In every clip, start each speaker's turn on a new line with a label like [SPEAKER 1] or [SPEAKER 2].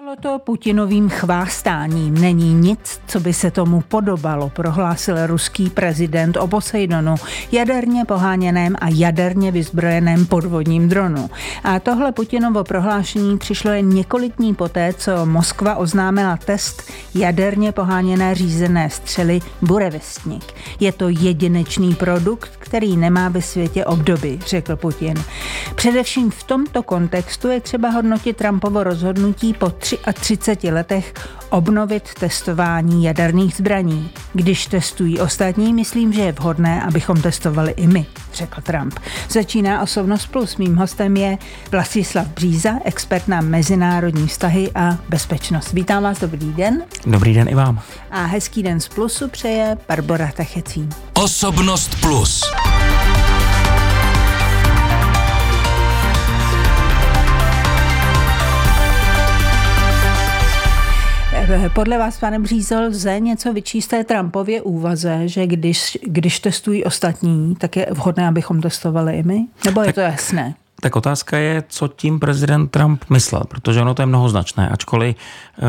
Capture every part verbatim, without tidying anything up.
[SPEAKER 1] Začalo to Putinovým chvástáním. Není nic, co by se tomu podobalo, prohlásil ruský prezident o Poseidonu, jaderně poháněném a jaderně vyzbrojeném podvodním dronu. A tohle Putinovo prohlášení přišlo jen několik dní poté, co Moskva oznámila test jaderně poháněné řízené střely Burevestnik. Je to jedinečný produkt, který nemá ve světě obdoby, řekl Putin. Především v tomto kontextu je třeba hodnotit Trumpovo rozhodnutí po třiceti tři letech obnovit testování jaderných zbraní. Když testují ostatní, myslím, že je vhodné, abychom testovali i my, řekl Trump. Začíná Osobnost Plus. Mým hostem je Vlastislav Bříza, expert na mezinárodní vztahy a bezpečnost. Vítám vás, dobrý den.
[SPEAKER 2] Dobrý den i vám.
[SPEAKER 1] A hezký den z Plusu přeje Barbora Tachecí.
[SPEAKER 3] Osobnost Plus.
[SPEAKER 1] Podle vás, pane Břízo, lze něco vyčíst té Trumpově úvaze, že když, když testují ostatní, tak je vhodné, abychom testovali i my? Nebo je tak to jasné?
[SPEAKER 2] Tak otázka je, co tím prezident Trump myslel, protože ono to je mnohoznačné, ačkoliv e,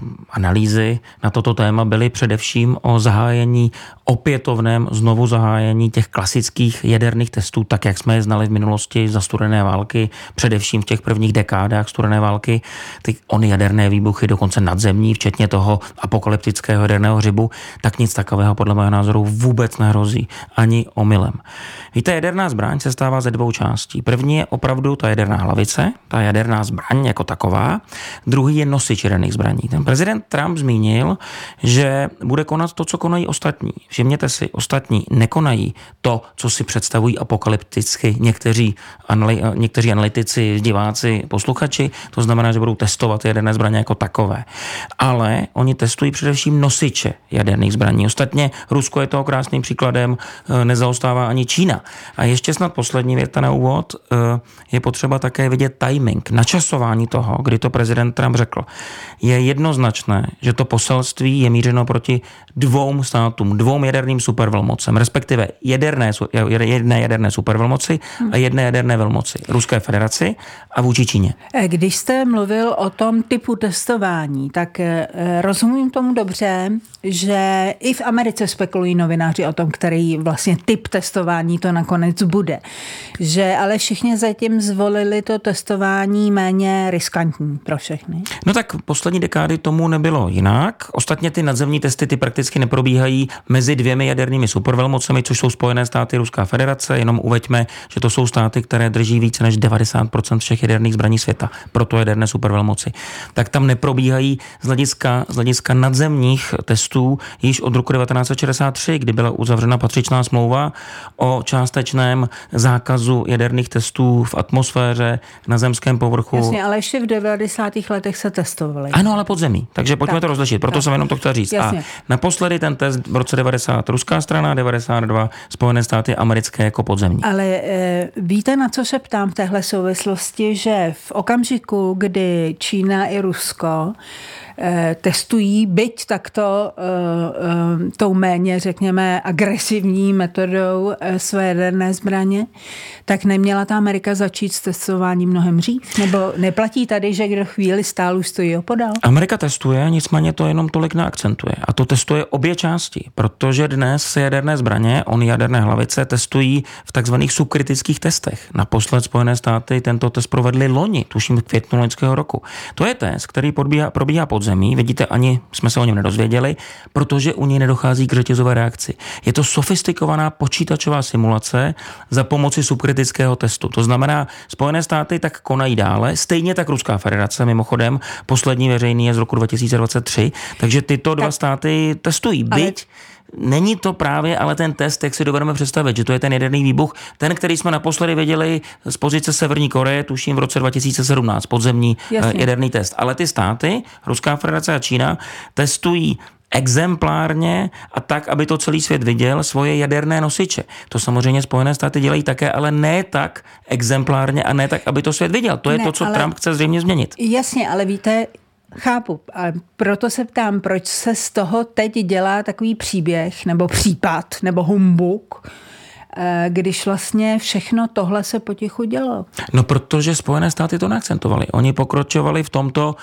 [SPEAKER 2] analýzy na toto téma byly především o zahájení, opětovném znovu zahájení těch klasických jaderných testů, tak jak jsme je znali v minulosti za studené války, především v těch prvních dekádách studené války, ty ony jaderné výbuchy, dokonce nadzemní, včetně toho apokalyptického jaderného hřibu, tak nic takového podle mého názoru vůbec nehrozí, ani omylem. Víte, jaderná zbraň se stává ze dvou částí. První je opravdu ta jaderná hlavice, ta jaderná zbraň jako taková. Druhý je nosič jaderných zbraní. Ten prezident Trump zmínil, že bude konat to, co konají ostatní. Všimněte si, ostatní nekonají to, co si představují apokalypticky někteří, anali- někteří analytici, diváci, posluchači. To znamená, že budou testovat jaderné zbraně jako takové. Ale oni testují především nosiče jaderných zbraní. Ostatně Rusko je toho krásným příkladem, nezaostává ani Čína. A ještě snad poslední věta na úvod. Je potřeba také vidět timing, načasování toho, kdy to prezident Trump řekl. Je jednoznačné, že to poselství je mířeno proti dvou státům, dvou jaderným supervelmocem, respektive jaderné, jedné jaderné supervelmoci a jedné jaderné velmoci, Ruské federaci a vůči Číně.
[SPEAKER 1] Když jste mluvil o tom typu testování, tak rozumím tomu dobře, že i v Americe spekulují novináři o tom, který vlastně typ testování to nakonec bude. Že ale všichni zatím zvolili to testování méně riskantní pro všechny.
[SPEAKER 2] No tak poslední dekády tomu nebylo jinak. Ostatně ty nadzemní testy ty prakticky neprobíhají mezi dvěmi jadernými supervelmocemi, což jsou Spojené státy a Ruská federace. Jenom uveďme, že to jsou státy, které drží více než devadesát procent všech jaderných zbraní světa, proto jaderné supervelmoci. Tak tam neprobíhají z hlediska, z hlediska nadzemních testů již od roku devatenáct set šedesát tři, kdy byla uzavřena patřičná smlouva o částečném zákazu jaderných testů v atmosféře, na zemském povrchu.
[SPEAKER 1] Jasně, ale ještě v devadesátých letech se testovaly.
[SPEAKER 2] Ano, ale pod zemí. Takže pojďme tak to rozlišit. Proto tak jsem jenom to chtěl říct. Jasně. A naposledy ten test v roce devadesát ruská strana, devadesát dva Spojené státy americké jako podzemní.
[SPEAKER 1] Ale e, víte, na co se ptám v téhle souvislosti, že v okamžiku, kdy Čína i Rusko testují, byť takto uh, uh, tou méně, řekněme, agresivní metodou uh, své jaderné zbraně, tak neměla ta Amerika začít s testováním mnohem dřív? Nebo neplatí tady, že kdo chvíli stál, už stojí opodál?
[SPEAKER 2] Amerika testuje, nicméně to jenom tolik neakcentuje. A to testuje obě části, protože dnes se jaderné zbraně, ony jaderné hlavice, testují v takzvaných subkritických testech. Naposled Spojené státy tento test provedli loni, tuším v květnu loňského roku. To je test, který probíhá, probíhá pod zemí, vidíte, ani jsme se o něm nedozvěděli, protože u něj nedochází k řetězové reakci. Je to sofistikovaná počítačová simulace za pomoci subkritického testu. To znamená, Spojené státy tak konají dále, stejně tak Ruská federace, mimochodem, poslední veřejný je z roku dva tisíce dvacet tři, takže tyto dva tak, státy testují. Byť ale není to právě ale ten test, jak si dovedeme představit, že to je ten jaderný výbuch, ten, který jsme naposledy viděli z pozice Severní Koreje, tuším v roce dva tisíce sedmnáct, podzemní Jasně. jaderný test. Ale ty státy, Ruská federace a Čína, testují exemplárně a tak, aby to celý svět viděl, svoje jaderné nosiče. To samozřejmě Spojené státy dělají také, ale ne tak exemplárně a ne tak, aby to svět viděl. To je ne, to, co ale Trump chce zřejmě změnit.
[SPEAKER 1] Jasně, ale víte, chápu, ale proto se ptám, proč se z toho teď dělá takový příběh, nebo případ, nebo humbuk, když vlastně všechno tohle se potichu dělo?
[SPEAKER 2] No, protože Spojené státy to neakcentovali. Oni pokročovali v tomto,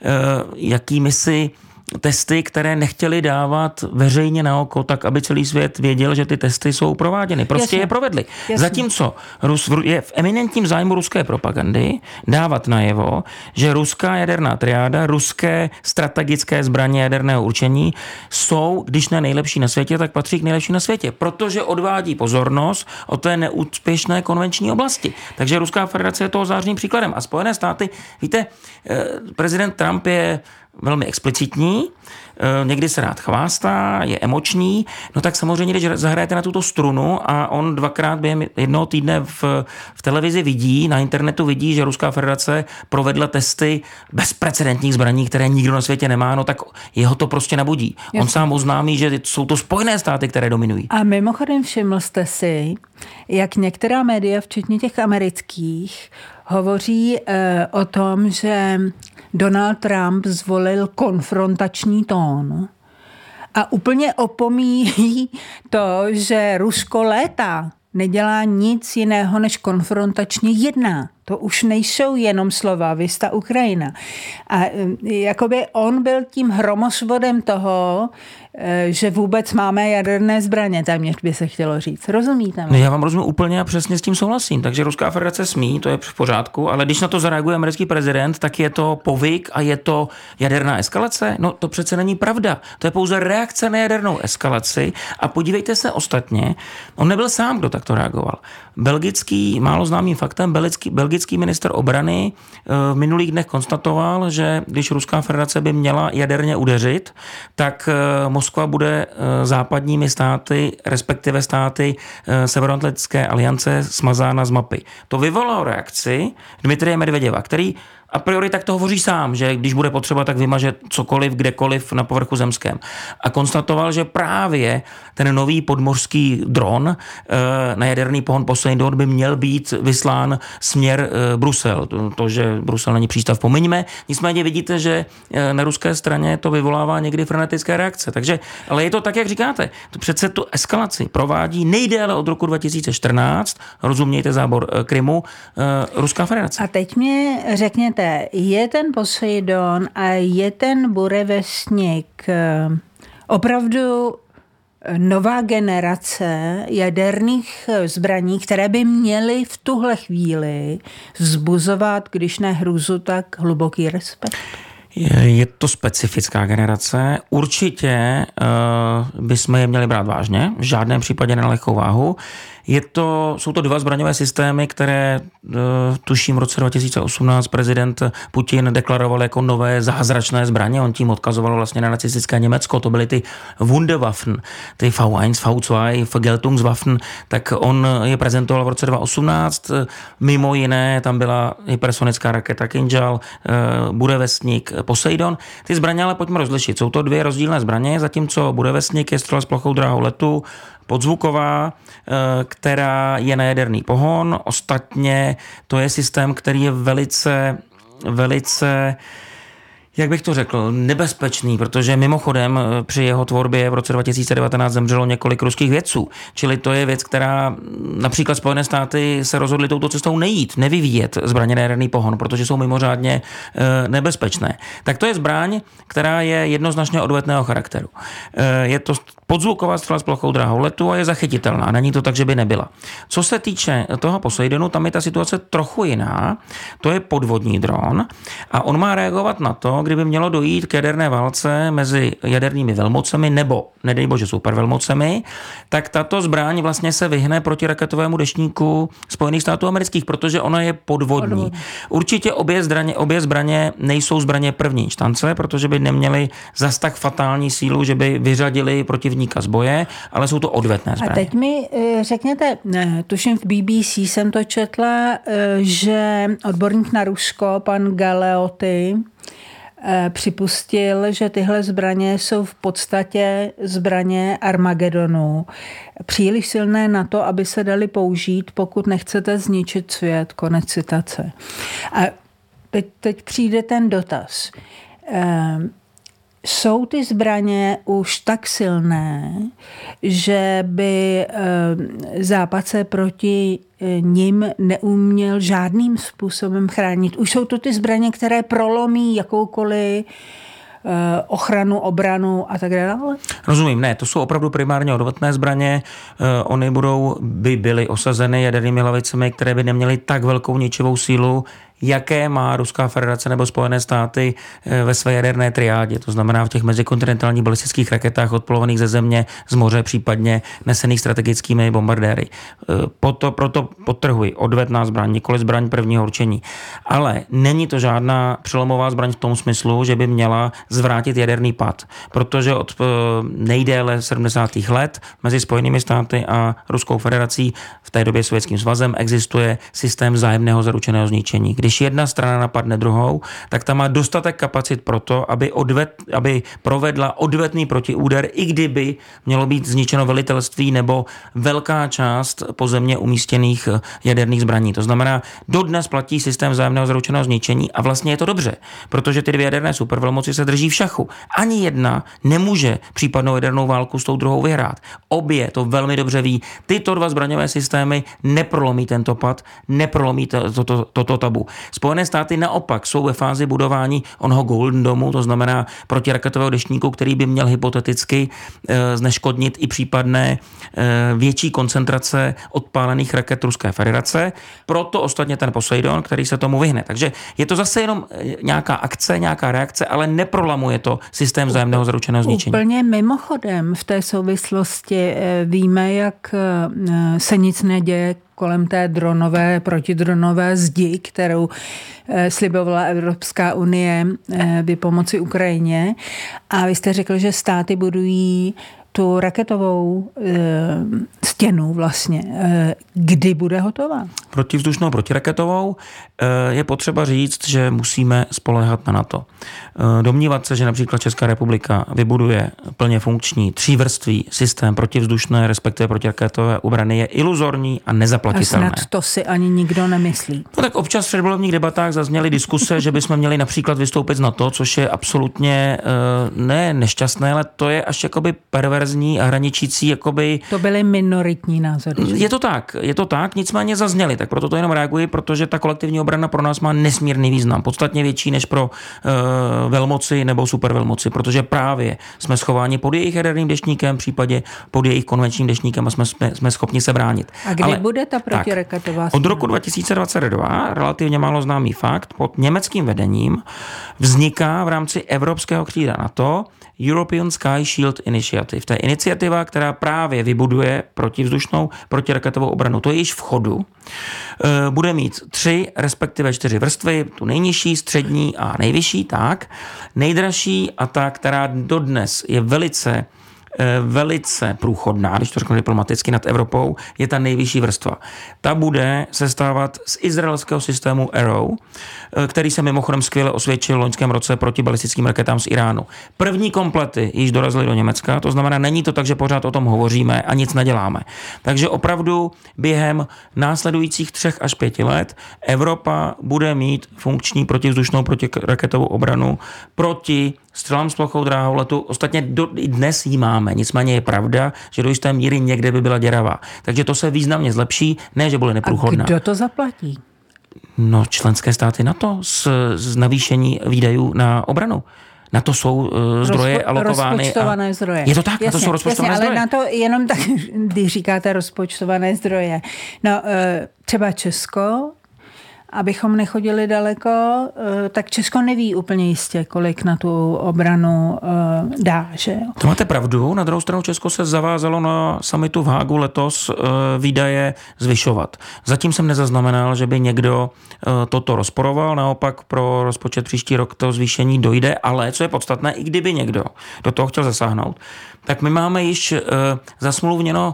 [SPEAKER 2] jakými si testy, které nechtěli dávat veřejně na oko, tak aby celý svět věděl, že ty testy jsou prováděny. Prostě Jasně. je provedli. Jasně. Zatímco Rus, je v eminentním zájmu ruské propagandy dávat najevo, že ruská jaderná triáda, ruské strategické zbraně jaderného určení jsou, když ne nejlepší na světě, tak patří k nejlepší na světě, protože odvádí pozornost od té neúspěšné konvenční oblasti. Takže Ruská federace je toho zářným příkladem. A Spojené státy, víte, prezident Trump je velmi explicitní, někdy se rád chvástá, je emoční, no tak samozřejmě, když zahrajete na tuto strunu a on dvakrát během jednoho týdne v, v televizi vidí, na internetu vidí, že Ruská federace provedla testy bezprecedentních zbraní, které nikdo na světě nemá, no tak jeho to prostě nabudí. Jasně. On sám oznámí, že jsou to Spojené státy, které dominují.
[SPEAKER 1] A mimochodem všiml jste si, jak některá média, včetně těch amerických, hovoří e, o tom, že Donald Trump zvolil konfrontační tón a úplně opomíjí to, že Rusko léta nedělá nic jiného než konfrontačně jedná. To už nejsou jenom slova, vista Ukrajina. A jakoby on byl tím hromosvodem toho, že vůbec máme jaderné zbraně, téměř by se chtělo říct. Rozumíte?
[SPEAKER 2] No, já vám rozumím úplně a přesně s tím souhlasím. Takže Ruská federace smí, to je v pořádku, ale když na to zareaguje americký prezident, tak je to povyk a je to jaderná eskalace? No to přece není pravda. To je pouze reakce na jadernou eskalaci a podívejte se ostatně, on nebyl sám, kdo takto reagoval. Belgický, málo známým faktem, belgický, belgický minister obrany v minulých dnech konstatoval, že když Ruská federace by měla jaderně udeřit, tak Moskva bude západními státy, respektive státy Severoatlantické aliance smazána z mapy. To vyvolalo reakci Dmitrije Medveděva, který a priori tak to hovoří sám, že když bude potřeba, tak vymaže cokoliv, kdekoliv na povrchu zemském. A konstatoval, že právě ten nový podmořský dron na jaderný pohon Poseidon by měl být vyslán směr Brusel. To, že Brusel není přístav, pomiňme. Nicméně vidíte, že na ruské straně to vyvolává někdy frenetické reakce. Takže, ale je to tak, jak říkáte. To přece tu eskalaci provádí nejdéle od roku dva tisíce čtrnáct, rozumějte zábor Krymu, Ruská federace.
[SPEAKER 1] A teď mě řekněte, je ten Poseidon a je ten Burevestnik opravdu nová generace jaderných zbraní, které by měly v tuhle chvíli vzbuzovat, když ne hrůzu, tak hluboký respekt?
[SPEAKER 2] Je to specifická generace. Určitě uh, bychom je měli brát vážně, v žádném případě na lehkou váhu. Je to, jsou to dva zbraňové systémy, které uh, tuším v roce dva tisíce osmnáct prezident Putin deklaroval jako nové zázračné zbraně. On tím odkazoval vlastně na nacistické Německo. To byly ty Wunderwaffen, ty V jedna, V dva, Vergeltungswaffen. Tak on je prezentoval v roce dva tisíce osmnáct. Mimo jiné tam byla hypersonická raketa Kinžal, uh, Burevestnik, Poseidon. Ty zbraně ale pojďme rozlišit. Jsou to dvě rozdílné zbraně, zatímco Burevestnik je střela s plochou dráhou letu, podzvuková, která je na jaderný pohon. Ostatně to je systém, který je velice, velice, jak bych to řekl, nebezpečný, protože mimochodem při jeho tvorbě v roce dva tisíce devatenáct zemřelo několik ruských vědců. Čili to je věc, která například Spojené státy se rozhodly touto cestou nejít, nevyvíjet zbraně na jaderný pohon, protože jsou mimořádně e, nebezpečné. Tak to je zbraň, která je jednoznačně odvetného charakteru. E, je to podzvuková střela s plochou dráhou letu a je zachytitelná. Není to tak, že by nebyla. Co se týče toho Poseidonu, tam je ta situace trochu jiná. To je podvodní dron a on má reagovat na to, kdyby mělo dojít k jaderné válce mezi jadernými velmocemi nebo, nedej bože, supervelmocemi, tak tato zbraň vlastně se vyhne proti raketovému deštníku Spojených států amerických, protože ona je podvodní. Podvodní. Určitě obě zbraně, obě zbraně nejsou zbraně první instance, protože by neměly zas tak fatální sílu, že by vyřadili protivníka z boje, ale jsou to odvetné zbraně.
[SPEAKER 1] A teď mi řekněte, tuším v B B C jsem to četla, že odborník na Rusko, pan Galeotti, připustil, že tyhle zbraně jsou v podstatě zbraně Armagedonu. Příliš silné na to, aby se daly použít, pokud nechcete zničit svět. Konec citace. A teď, teď přijde ten dotaz. jsou ty zbraně už tak silné, že by Západ se proti ním neuměl žádným způsobem chránit. Už jsou to ty zbraně, které prolomí jakoukoliv ochranu, obranu a tak dále?
[SPEAKER 2] Rozumím, ne, to jsou opravdu primárně odvetné zbraně. Ony budou, by byly osazeny jadernými hlavicemi, které by neměly tak velkou ničivou sílu, jaké má Ruská federace nebo Spojené státy ve své jaderné triádě. To znamená v těch mezikontinentálních balistických raketách odpalovaných ze země, z moře, případně nesených strategickými bombardéry. Proto, proto podtrhuji, odvetná zbraň, nikoli zbraň prvního určení. Ale není to žádná přelomová zbraň v tom smyslu, že by měla zvrátit jaderný pad. Protože od nejdéle sedmdesátých let mezi Spojenými státy a Ruskou federací, v té době Sovětským svazem, existuje systém vzájemného zaručeného zničení. Když jedna strana napadne druhou, tak ta má dostatek kapacit pro to, aby, odvet, aby provedla odvetný protiúder, i kdyby mělo být zničeno velitelství nebo velká část pozemně umístěných jaderných zbraní. To znamená, dodnes platí systém vzájemného zaručeného zničení a vlastně je to dobře, protože ty dvě jaderné supervelmoci se drží v šachu. Ani jedna nemůže případnou jadernou válku s tou druhou vyhrát. Obě to velmi dobře ví. Tyto dva zbraňové systémy neprolomí tento pad, neprolomí toto to, to, to tabu. Spojené státy naopak jsou ve fázi budování onoho Golden Domu, to znamená protiraketového deštníku, který by měl hypoteticky e, zneškodnit i případné e, větší koncentrace odpálených raket Ruské federace. Proto ostatně ten Poseidon, který se tomu vyhne. Takže je to zase jenom nějaká akce, nějaká reakce, ale neprolamuje to systém vzájemného zaručeného zničení.
[SPEAKER 1] Úplně mimochodem v té souvislosti víme, jak se nic neděje kolem té dronové, protidronové zdi, kterou slibovala Evropská unie vypomoci Ukrajině. A vy jste řekl, že státy budují tu raketovou e, stěnu vlastně. E, kdy bude hotová?
[SPEAKER 2] Protivzdušnou, protiraketovou e, je potřeba říct, že musíme spoléhat na NATO. E, domnívat se, že například Česká republika vybuduje plně funkční třívrstvý systém protivzdušné, respektive protiraketové obrany, je iluzorní a nezaplatitelné.
[SPEAKER 1] A snad to si ani nikdo nemyslí.
[SPEAKER 2] No tak občas v předvolebních debatách zazněly diskuse, že bychom měli například vystoupit z NATO, což je absolutně e, ne nešťastné, ale to je až jakoby perverzní a hraničící jakoby...
[SPEAKER 1] To byly minoritní názory.
[SPEAKER 2] Je to tak, je to tak, nicméně zazněly, tak proto to jenom reaguji, protože ta kolektivní obrana pro nás má nesmírný význam, podstatně větší než pro uh, velmoci nebo supervelmoci, protože právě jsme schováni pod jejich jaderným deštníkem, v případě pod jejich konvenčním deštníkem a jsme, jsme, jsme schopni se bránit.
[SPEAKER 1] A kdy Ale, bude ta protiraketová?
[SPEAKER 2] Od roku dva tisíce dvacet dva, relativně málo známý fakt, pod německým vedením vzniká v rámci evropského křídla NATO European Sky Shield Initiative. To je iniciativa, která právě vybuduje protivzdušnou protiraketovou obranu. To je již v chodu. Bude mít tři, respektive čtyři vrstvy, tu nejnižší, střední a nejvyšší, tak. Nejdražší a ta, která dodnes je velice velice průchodná, když to řeknu diplomaticky, nad Evropou, je ta nejvyšší vrstva. Ta bude sestávat z izraelského systému Arrow, který se mimochodem skvěle osvědčil v loňském roce proti balistickým raketám z Iránu. První komplety již dorazily do Německa, to znamená, není to tak, že pořád o tom hovoříme a nic neděláme. Takže opravdu během následujících třech až pěti let Evropa bude mít funkční protivzdušnou protiraketovou obranu proti střelám s plochou dráhou letu. Ostatně do, i dnes ji máme, nicméně je pravda, že do jisté míry někde by byla děravá. Takže to se významně zlepší, ne, že bude neprůchodná.
[SPEAKER 1] A kdo to zaplatí?
[SPEAKER 2] No, členské státy NATO z, z navýšení výdajů na obranu. Na to jsou uh, zdroje
[SPEAKER 1] Rozpo,
[SPEAKER 2] alokovány.
[SPEAKER 1] Rozpočtované a... zdroje.
[SPEAKER 2] Je to tak?
[SPEAKER 1] Jasně,
[SPEAKER 2] na to jsou rozpočtované
[SPEAKER 1] jasně,
[SPEAKER 2] zdroje.
[SPEAKER 1] Ale na to jenom tak, když říkáte rozpočtované zdroje. No, třeba Česko, abychom nechodili daleko, tak Česko neví úplně jistě, kolik na tu obranu dá, že?
[SPEAKER 2] To máte pravdu. Na druhou stranu Česko se zavázalo na summitu v Hágu letos výdaje zvyšovat. Zatím jsem nezaznamenal, že by někdo toto rozporoval. Naopak pro rozpočet příští rok to zvýšení dojde, ale co je podstatné, i kdyby někdo do toho chtěl zasáhnout, tak my máme již zasmluvněno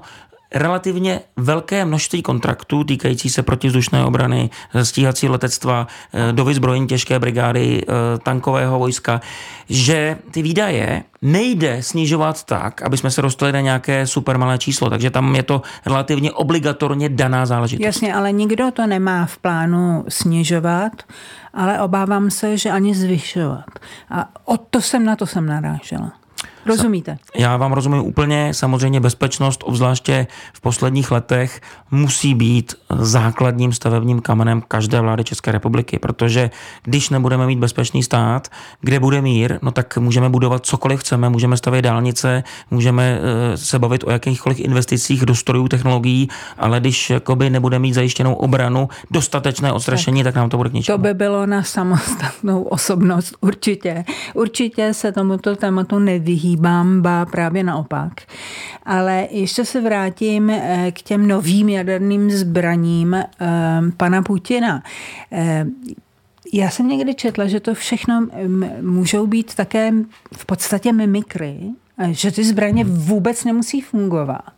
[SPEAKER 2] relativně velké množství kontraktů týkající se protivzdušné obrany, stíhací letectva, do vyzbrojení těžké brigády, tankového vojska, že ty výdaje nejde snižovat tak, aby jsme se dostali na nějaké super malé číslo, takže tam je to relativně obligatorně daná záležitost.
[SPEAKER 1] Jasně, ale nikdo to nemá v plánu snižovat, ale obávám se, že ani zvyšovat. A o to jsem na to jsem narážela. Rozumíte?
[SPEAKER 2] Já vám rozumím úplně. Samozřejmě bezpečnost, obzvláště v posledních letech, musí být základním stavebním kamenem každé vlády České republiky, protože když nebudeme mít bezpečný stát, kde bude mír, no tak můžeme budovat cokoliv chceme, můžeme stavět dálnice, můžeme se bavit o jakýchkoliv investicích do strojů, technologií, ale když jakoby nebude mít zajištěnou obranu, dostatečné odstrašení, tak, tak nám to bude k ničemu.
[SPEAKER 1] To by bylo na samostatnou osobnost určitě. Určitě se tomuto tématu nevyhýbá. Ba právě naopak. Ale ještě se vrátím k těm novým jaderným zbraním eh, pana Putina. Eh, já jsem někdy četla, že to všechno můžou být také v podstatě mimikry, že ty zbraně vůbec nemusí fungovat.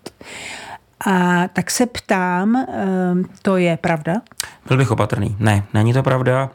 [SPEAKER 1] A tak se ptám, eh, to je pravda?
[SPEAKER 2] Byl bych opatrný. Ne, není to pravda.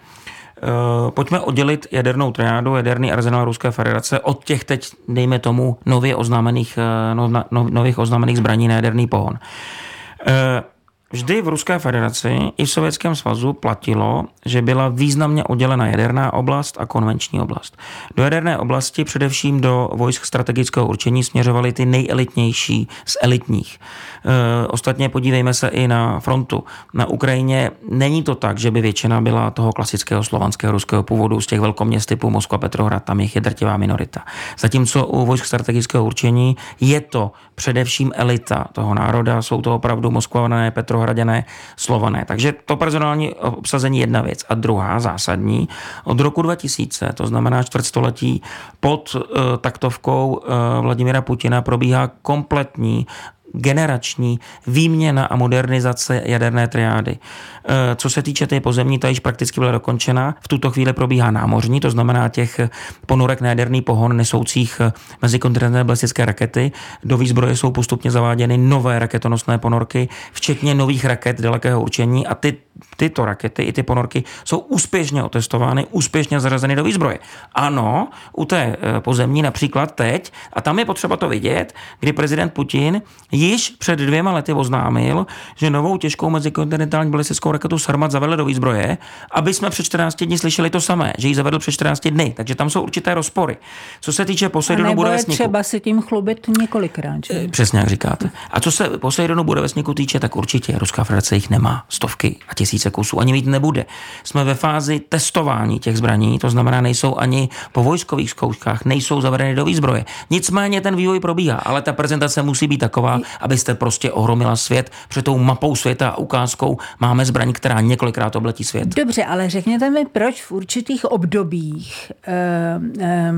[SPEAKER 2] Uh, pojďme oddělit jadernou triádu, jaderný arzenál Ruské federace od těch teď, dejme tomu, nově oznámených, uh, no, no, nových oznámených zbraní na jaderný pohon. Uh, Vždy v Ruské federaci i v Sovětském svazu platilo, že byla významně oddělena jaderná oblast a konvenční oblast. Do jaderné oblasti, především do vojsk strategického určení, směřovaly ty nejelitnější z elitních. E, ostatně podívejme se i na frontu. Na Ukrajině není to tak, že by většina byla toho klasického slovanského ruského původu z těch velkoměst typu Moskva, Petrohrad, tam jich je drtivá minorita. Zatímco u vojsk strategického určení je to především elita toho národa, jsou to opravdu Moskvané, Petrohraděné, Slované. Takže to personální obsazení je jedna věc. A druhá zásadní, od roku dva tisíce, to znamená čtvrtstoletí, pod uh, taktovkou uh, Vladimira Putina probíhá kompletní generační výměna a modernizace jaderné triády. Co se týče té pozemní, ta již prakticky byla dokončena. V tuto chvíli probíhá námořní, to znamená těch ponorek na jaderný pohon nesoucích mezikontinentální balistické rakety. Do výzbroje jsou postupně zaváděny nové raketonosné ponorky, včetně nových raket dalekého určení a ty, tyto rakety i ty ponorky jsou úspěšně otestovány, úspěšně zařazeny do výzbroje. Ano, u té pozemní například teď, a tam je potřeba to vidět, kdy prezident Putin již před dvěma lety oznámil, že novou těžkou mezikontinentální balistickou raketu Sarmat zavedl do výzbroje, aby jsme před čtrnácti dny slyšeli to samé, že ji zavedl před čtrnácti dny. Takže tam jsou určité rozpory. Co se týče Poseidonu Budovesníku.
[SPEAKER 1] Třeba si tím chlubit několikrát. Že?
[SPEAKER 2] Přesně jak říkáte. A co se Poseidonu Budovesníku týče, tak určitě Ruská federace jich nemá stovky a tisíce kusů. Ani mít nebude. Jsme ve fázi testování těch zbraní, to znamená, nejsou ani po vojskových zkouškách, nejsou zavedeny do výzbroje. Nicméně ten vývoj probíhá, ale ta prezentace musí být taková, abyste prostě ohromila svět. Před tou mapou světa a ukázkou máme zbraň, která několikrát obletí svět.
[SPEAKER 1] Dobře, ale řekněte mi, proč v určitých obdobích eh, eh,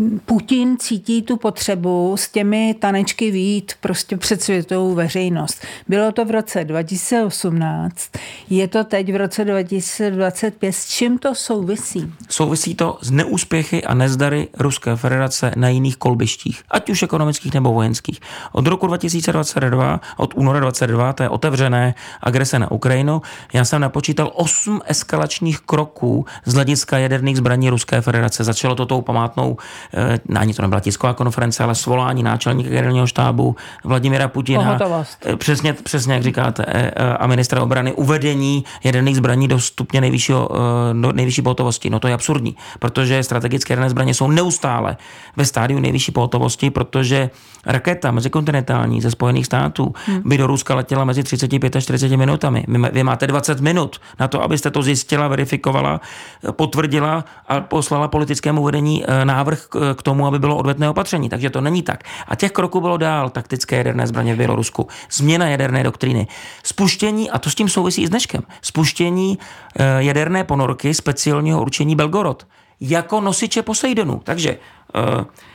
[SPEAKER 1] Putin cítí tu potřebu s těmi tanečky vyjít prostě před světovou veřejnost. Bylo to v roce dva tisíce osmnáct, je to teď v roce dva tisíce dvacet pět. S čím to souvisí? Souvisí
[SPEAKER 2] to s neúspěchy a nezdary Ruské federace na jiných kolbištích, ať už ekonomických nebo vojenských. Od roku dva tisíce dvacet dva, od února dvacet dva, té otevřené agrese na Ukrajinu, já jsem napočítal osm eskalačních kroků z hlediska jaderných zbraní Ruské federace. Začalo to tou památnou, eh, ani to nebyla tisková konference, ale svolání náčelníka generálního štábu Vladimira Putina. Eh, přesně, přesně jak říkáte, eh, a ministra obrany, uvedení jaderných zbraní do stupně nejvyššího, eh, do nejvyšší pohotovosti. No to je absurdní, protože strategické jaderné zbraně jsou neustále ve stádiu nejvyšší pohotovosti, protože raketa mezikontinentální ze Spojených států hmm. by do Ruska letěla mezi třicet pět a čtyřicet minutami. Vy máte dvacet minut na to, abyste to zjistila, verifikovala, potvrdila a poslala politickému vedení návrh k tomu, aby bylo odvetné opatření. Takže to není tak. A těch kroků bylo dál. Taktické jaderné zbraně v Bělorusku, změna jaderné doktríny, spuštění, a to s tím souvisí i s dneškem, spuštění jaderné ponorky speciálního určení Belgorod jako nosiče Poseidonu. Takže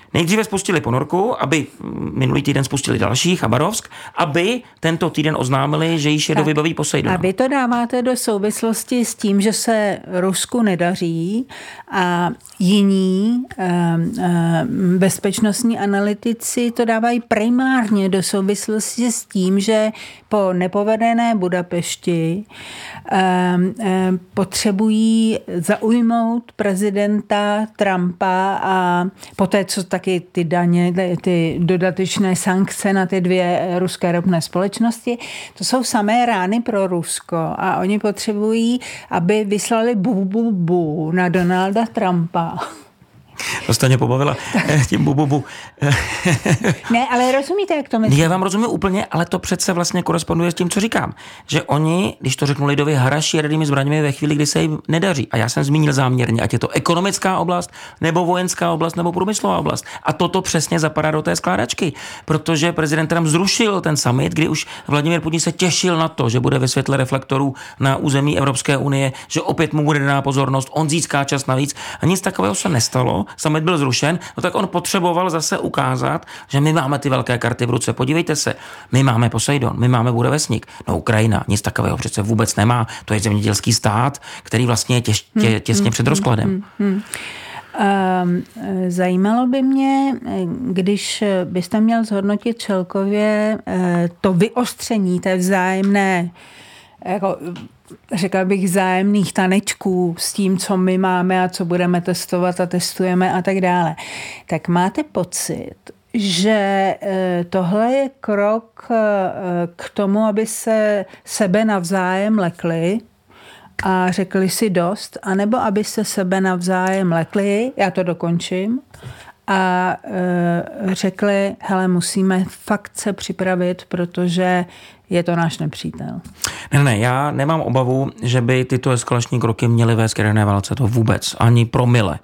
[SPEAKER 2] Nejdříve spustili ponorku, aby minulý týden spustili další, Chabarovsk, aby tento týden oznámili, že již je do vybavení Poseidon.
[SPEAKER 1] A vy to dáváte do souvislosti s tím, že se Rusku nedaří a jiní eh, eh, bezpečnostní analytici to dávají primárně do souvislosti s tím, že po nepovedené Budapešti eh, eh, potřebují zaujmout prezidenta Trumpa a poté, co taky ty daně, ty dodatečné sankce na ty dvě ruské ropné společnosti, to jsou samé rány pro Rusko a oni potřebují, aby vyslali bu, bu, bu na Donalda Trumpa.
[SPEAKER 2] To jste mě pobavila tím bu, bu, bu.
[SPEAKER 1] Ne, ale rozumíte, jak to myslím?
[SPEAKER 2] Já vám rozumím úplně, ale to přece vlastně koresponduje s tím, co říkám. Že oni, když to řeknu lidově, haraší jadernými zbraněmi ve chvíli, kdy se jim nedaří. A já jsem zmínil záměrně, ať je to ekonomická oblast, nebo vojenská oblast, nebo průmyslová oblast. A toto přesně zapadá do té skládačky, protože prezident Trump zrušil ten summit, kdy už Vladimír Putin se těšil na to, že bude ve světle reflektorů na území Evropské unie, že opět mu bude daná pozornost, on získá čas navíc. A nic takového se nestalo. Summit byl zrušen, no tak on potřeboval zase ukázat, že my máme ty velké karty v ruce. Podívejte se, my máme Poseidon, my máme Budovesník. No Ukrajina nic takového přece vůbec nemá. To je zemědělský stát, který vlastně je těž, tě, těsně hmm, před rozkladem. Hmm, hmm.
[SPEAKER 1] Um, zajímalo by mě, když byste měl zhodnotit celkově to vyostření té vzájemné, jako řekla bych, vzájemných tanečků s tím, co my máme a co budeme testovat a testujeme a tak dále. Tak máte pocit, že tohle je krok k tomu, aby se sebe navzájem lekli a řekli si dost, anebo aby se sebe navzájem lekli, já to dokončím, a e, řekli, hele, musíme fakt se připravit, protože je to náš nepřítel.
[SPEAKER 2] Ne, ne, já nemám obavu, že by tyto eskalační kroky měly vést k jaderné válce, to vůbec, ani promile.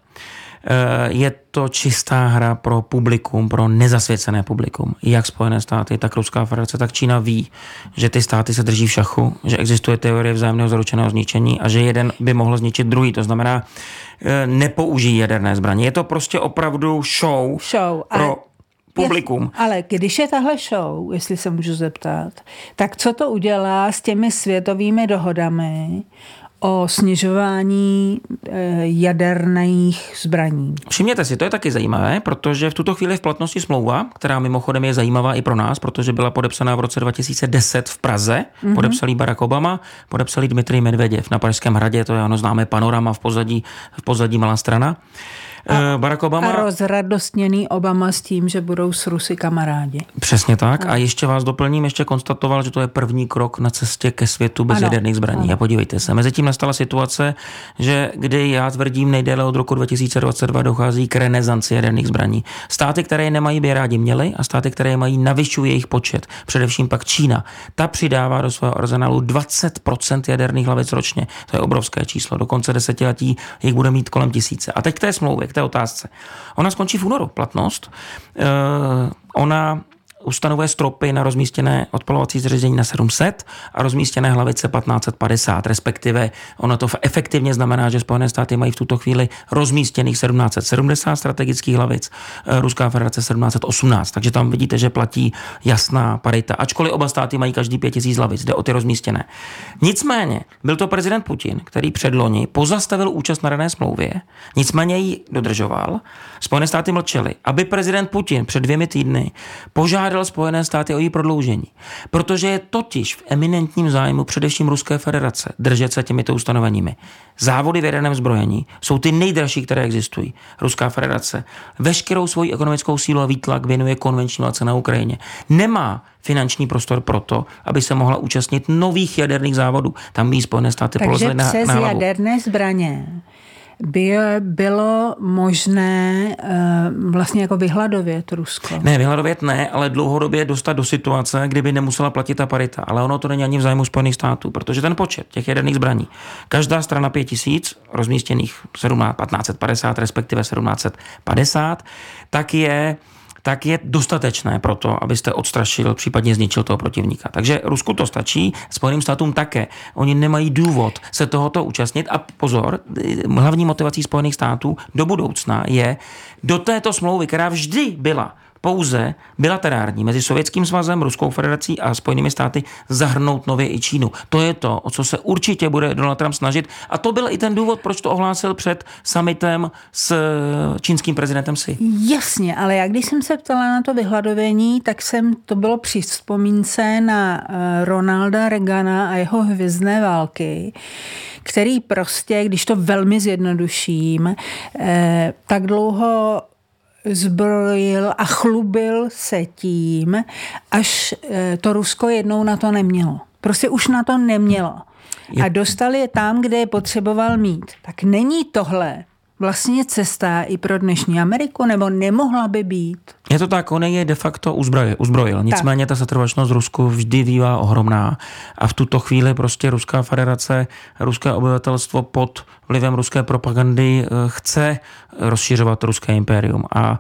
[SPEAKER 2] Je to čistá hra pro publikum, pro nezasvěcené publikum. Jak Spojené státy, tak Ruská federace, tak Čína ví, že ty státy se drží v šachu, že existuje teorie vzájemného zaručeného zničení a že jeden by mohl zničit druhý. To znamená, nepoužijí jaderné zbraně. Je to prostě opravdu show,
[SPEAKER 1] show
[SPEAKER 2] pro
[SPEAKER 1] ale...
[SPEAKER 2] publikum.
[SPEAKER 1] Ale když je tahle show, jestli se můžu zeptat, tak co to udělá s těmi světovými dohodami o snižování jaderných zbraní?
[SPEAKER 2] Všimněte si, to je taky zajímavé, protože v tuto chvíli je v platnosti smlouva, která mimochodem je zajímavá i pro nás, protože byla podepsaná v roce dva tisíce deset v Praze, mm-hmm. podepsal Barack Obama, podepsal Dmitrij Medveděv na Pražském hradě, to je ono známé panorama v pozadí, v pozadí Malá Strana.
[SPEAKER 1] A, Barack Obama, a rozradostněný Obama s tím, že budou s Rusy kamarádi.
[SPEAKER 2] Přesně tak. A, a ještě vás doplním, ještě konstatoval, že to je první krok na cestě ke světu bez ano, jaderných zbraní. Ano. A podívejte se, mezitím nastala situace, že kdy já tvrdím nejdéle od roku dva tisíce dvacet dva dochází k renesanci jaderných zbraní. Státy, které je nemají, by rádi měly, a státy, které je mají, navyšují jejich počet. Především pak Čína. Ta přidává do svého arzenálu dvacet procent jaderných hlavic ročně. To je obrovské číslo. Do konce desetiletí jich bude mít kolem tisíce. A teď k té smlouvě, k té otázce. Ona skončí v únoru, platnost. E, ona ustanovuje stropy na rozmístěné odpalovací zařízení na sedm set a rozmístěné hlavice patnáct set padesát, respektive ono to efektivně znamená, že Spojené státy mají v tuto chvíli rozmístěných sedmnáct set sedmdesát strategických hlavic, Ruská federace sedmnáct set osmnáct, takže tam vidíte, že platí jasná parita, ačkoliv oba státy mají každý pět tisíc hlavic, jde o ty rozmístěné. Nicméně byl to prezident Putin, který předloni pozastavil účast na dané smlouvě, nicméně ji dodržoval. Spojené státy mlčely, aby prezident Putin před dvěmi týdny požádal Spojené státy o její prodloužení, protože je totiž v eminentním zájmu především Ruské federace držet se těmito ustanoveními. Závody v jaderném zbrojení jsou ty nejdražší, které existují. Ruská federace veškerou svoji ekonomickou sílu a výtlak věnuje konvenční válce na Ukrajině. Nemá finanční prostor pro to, aby se mohla účastnit nových jaderných závodů. Tam by Spojené státy polezly na, na hlavu.
[SPEAKER 1] Takže přes jaderné zbraně by bylo možné uh, vlastně jako vyhladovět Rusko.
[SPEAKER 2] Ne, vyhladovět ne, ale dlouhodobě dostat do situace, kdyby nemusela platit ta parita. Ale ono to není ani v zájmu Spojených států, protože ten počet těch jaderných zbraní, každá strana pět tisíc, rozmístěných patnáct set padesát, respektive sedmnáct set padesát, tak je tak je dostatečné pro to, abyste odstrašil, případně zničil toho protivníka. Takže Rusku to stačí, Spojeným státům také. Oni nemají důvod se tohoto účastnit a pozor, hlavní motivací Spojených států do budoucna je do této smlouvy, která vždy byla pouze bilaterární mezi Sovětským svazem, Ruskou federací a Spojenými státy, zahrnout nově i Čínu. To je to, o co se určitě bude Donald Trump snažit. A to byl i ten důvod, proč to ohlásil před summitem s čínským prezidentem Xi.
[SPEAKER 1] Jasně, ale já když jsem se ptala na to vyhladovění, tak jsem to bylo při vzpomínce na Ronalda Reagana a jeho hvězdné války, který prostě, když to velmi zjednoduším, tak dlouho zbrojil a chlubil se tím, až to Rusko jednou na to nemělo. Prostě už na to nemělo. A dostal je tam, kde je potřeboval mít. Tak není tohle vlastně cesta i pro dnešní Ameriku, nebo nemohla by být?
[SPEAKER 2] Je to tak, on je de facto uzbrojil. uzbrojil. Nicméně ta setrvačnost Rusku vždy bývá ohromná a v tuto chvíli prostě Ruská federace, ruské obyvatelstvo pod vlivem ruské propagandy chce rozšiřovat ruské impérium a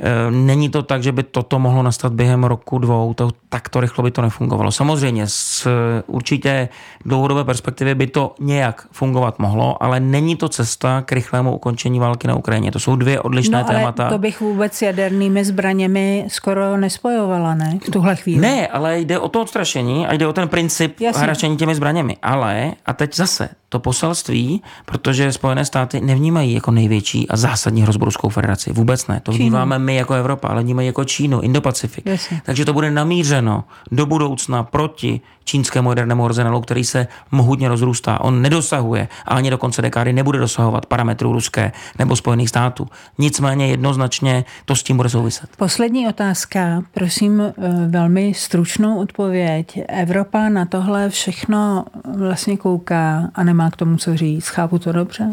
[SPEAKER 2] není to tak, že by toto mohlo nastat během roku, dvou, to, tak to rychlo by to nefungovalo. Samozřejmě z určitě dlouhodobé perspektivy by to nějak fungovat mohlo, ale není to cesta k rychlému ukončení války na Ukrajině. To jsou dvě odlišné
[SPEAKER 1] no, ale
[SPEAKER 2] témata.
[SPEAKER 1] To bych vůbec s jadernými zbraněmi skoro nespojovala, ne? V tuhle chvíli.
[SPEAKER 2] Ne, ale jde o to odstrašení a jde o ten princip hračení těmi zbraněmi. Ale, a teď zase, to poselství, protože Spojené státy nevnímají jako největší a zásadní hrozbu Ruskou federaci. Vůbec ne. To vnímáme my jako Evropa, ale vnímají jako Čínu, Indopacifik.
[SPEAKER 1] Jasně.
[SPEAKER 2] Takže to bude namířeno do budoucna proti čínskému jadernému arzenálu, který se mohutně rozrůstá. On nedosahuje a ani do konce dekády nebude dosahovat parametrů ruské nebo Spojených států. Nicméně jednoznačně to s tím bude souviset.
[SPEAKER 1] Poslední otázka, prosím velmi stručnou odpověď. Evropa na tohle všechno vlastně kouká a nemá k tomu co říct. Chápu to dobře?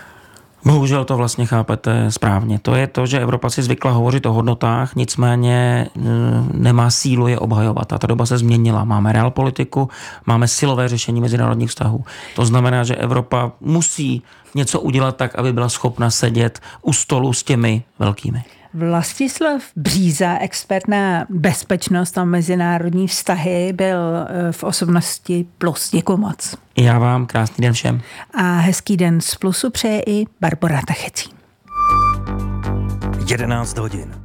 [SPEAKER 2] Bohužel to vlastně chápete správně. To je to, že Evropa si zvykla hovořit o hodnotách, nicméně nemá sílu je obhajovat. A ta doba se změnila. Máme realpolitiku, máme silové řešení mezinárodních vztahů. To znamená, že Evropa musí něco udělat tak, aby byla schopna sedět u stolu s těmi velkými.
[SPEAKER 1] Vlastislav Bříza, expert na bezpečnost a mezinárodní vztahy, byl v Osobnosti Plus. Děkuji moc.
[SPEAKER 2] Já vám krásný den všem.
[SPEAKER 1] A hezký den z Plusu přeje i Barbora Tachecí.
[SPEAKER 3] jedenáct hodin.